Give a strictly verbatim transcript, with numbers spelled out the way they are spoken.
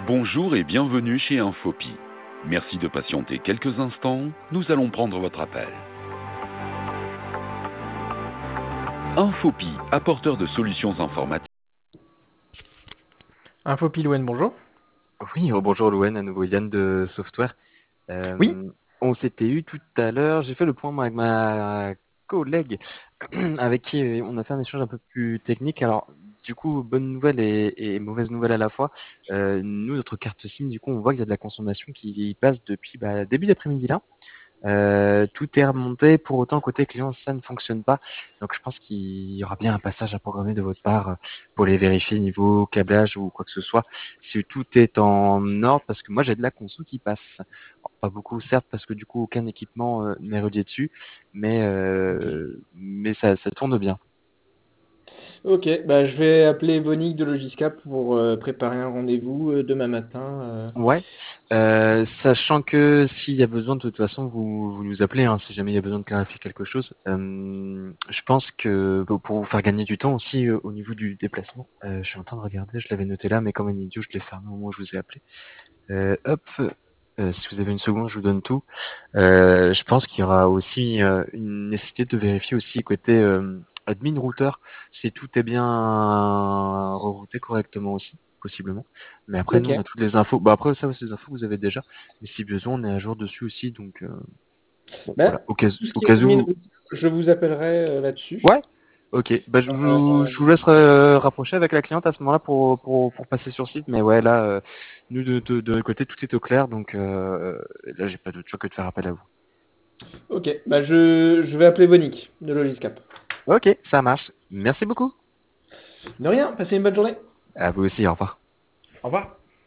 Bonjour et bienvenue chez Infopi. Merci de patienter quelques instants, nous allons prendre votre appel. Infopi, apporteur de solutions informatiques. Infopi Louen, bonjour. Oui, bonjour Louane, à nouveau Yann de Software. Oui. Euh, on s'était eu tout à l'heure, j'ai fait le point moi, avec ma collègue avec qui euh, on a fait un échange un peu plus technique. Alors du coup, bonne nouvelle et, et mauvaise nouvelle à la fois. Euh, nous, notre carte SIM, du coup, on voit qu'il y a de la consommation qui passe depuis bah, début d'après-midi là. Euh, tout est remonté, pour autant côté client ça ne fonctionne pas, donc je pense qu'il y aura bien un passage à programmer de votre part euh, pour les vérifier niveau câblage ou quoi que ce soit, si tout est en ordre, parce que moi j'ai de la conso qui passe. Bon, pas beaucoup certes, parce que du coup aucun équipement euh, n'est relié dessus, mais euh, mais ça, ça tourne bien. Ok, bah, je vais appeler Vonique de Logisca pour euh, préparer un rendez-vous euh, demain matin. euh. Ouais, euh, sachant que s'il y a besoin, de toute façon, vous, vous nous appelez, hein, si jamais il y a besoin de clarifier quelque chose. Euh, je pense que pour pour vous faire gagner du temps aussi euh, au niveau du déplacement, euh, je suis en train de regarder, je l'avais noté là, mais comme un idiot, je l'ai fermé au moment où je vous ai appelé. Euh, hop, euh, si vous avez une seconde, je vous donne tout. Euh, je pense qu'il y aura aussi euh, une nécessité de vérifier aussi côté euh, admin routeur si tout est bien rerouté correctement aussi, possiblement. Mais après, nous, Ok. on a toutes les infos. Bah après, ça, c'est des infos que vous avez déjà. Mais si besoin, on est à jour dessus aussi. Donc, euh, bon, Bah, voilà. Au cas, tout ce au qui est cas admin où. route, je vous appellerai euh, là-dessus. Ouais. Ok. Bah, je vous, Euh, je vous laisse euh, rapprocher avec la cliente à ce moment-là pour, pour, pour passer sur site. Mais ouais, là, euh, nous, de, de, de notre côté, tout est au clair. Donc, euh, là, j'ai pas d'autre choix que de faire appel à vous. ok, bah, je, je vais appeler Vonique de Logiscap. Ok, ça marche. Merci beaucoup. De rien, passez une bonne journée. À vous aussi, au revoir. Au revoir.